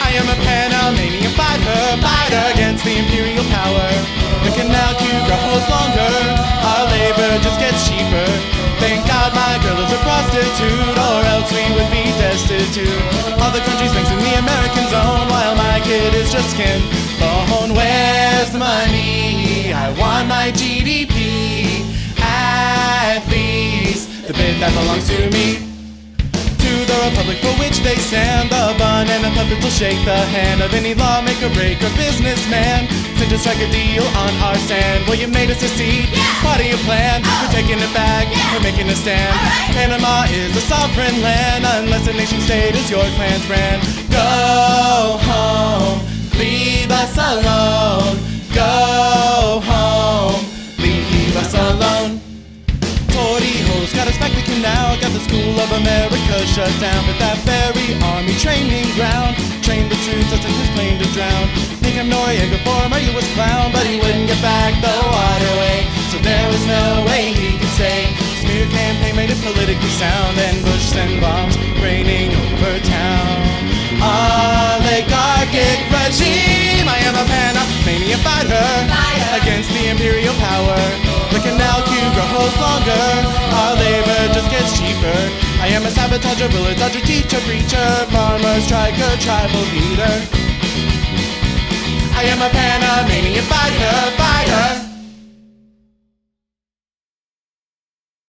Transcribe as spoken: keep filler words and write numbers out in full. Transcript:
I am a Panamanian fighter, fighter against the imperial power. The canal queue grows longer, our labor just gets cheaper. Thank God my girl is a prostitute, or else we would be destitute. Other countries mixing the American zone, while my kid is just skin bone. Where's the money? I want my G D P, at least the bit that belongs to me. To the republic for which they stand, the banana puppets will shake the hand of any lawmaker, breaker, businessman. So just strike a deal on our stand. Well, you made us secede, yeah. Part of your plan. Oh. We're taking it back, yeah. We're making a stand. Right. Panama is a sovereign land, unless a nation state is your clan's brand. Go home, leave us alone. Go home, leave us alone. Torrijos got us back to canal, got the School of America shut down. But that very army training ground trained the troops that's in his plane to drown. Think I'm Noriega, former U S clown, but he wouldn't get back the waterway, so there was no way he could stay. Smear campaign made it politically sound, and Bush sent bombs raining over town. Oligarchic regime, I am a Panamanian fighter, fighter against the imperial power. The canal queue grows longer, our labor just gets cheaper. I am a sabotager, bullet dodger, teacher, preacher, farmer, striker, tribal leader. I am a Panamanian fighter, fighter